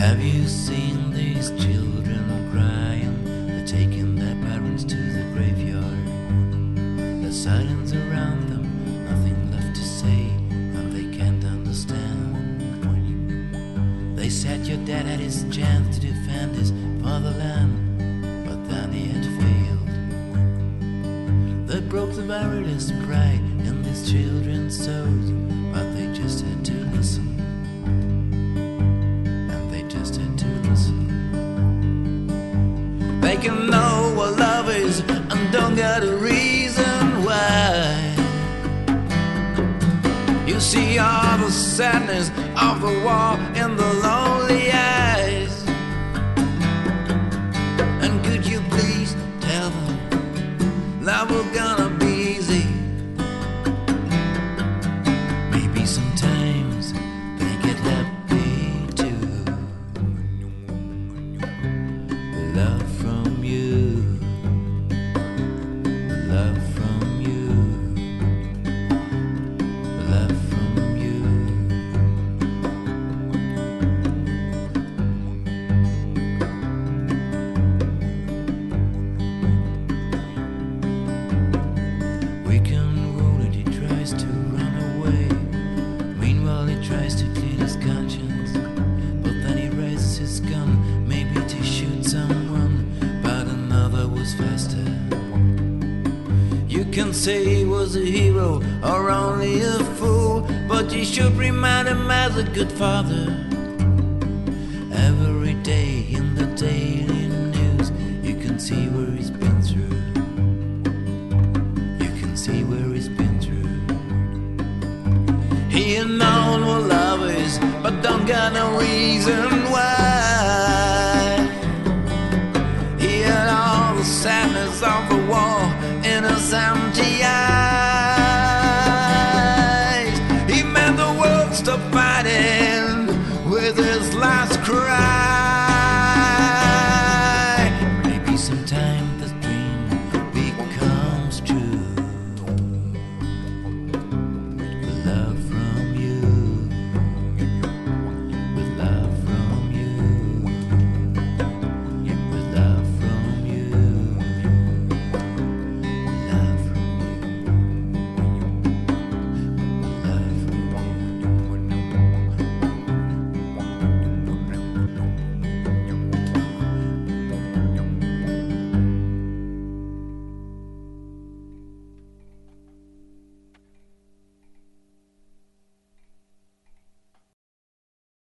Have you seen these children crying? They're taking their parents to the graveyard. There's silence around them, nothing left to say, and they can't understand. They said your dad had his chance to defend his fatherland, but then he had failed. They broke the very last pride in these children's souls, but they just had to listen. They can know what love is and don't get a reason why. You see all the sadness of the war in the lonely eyes. And could you please tell them love was gonna be easy? Maybe sometimes they get happy too. Love from you, love from you, love from you. Weekend wounded, he tries to run away. Meanwhile he tries to clean his conscience, but then he raises his gun, maybe to shoot someone, but another was faster. You can say he was a hero or only a fool, but you should remind him as a good father. Every day in the daily news, you can see where he's been through. You can see where he's been through. He had known what love is, but don't got no reason why. He had all the sadness of the war in his empty eyes. He meant the world stop fighting with his last cry.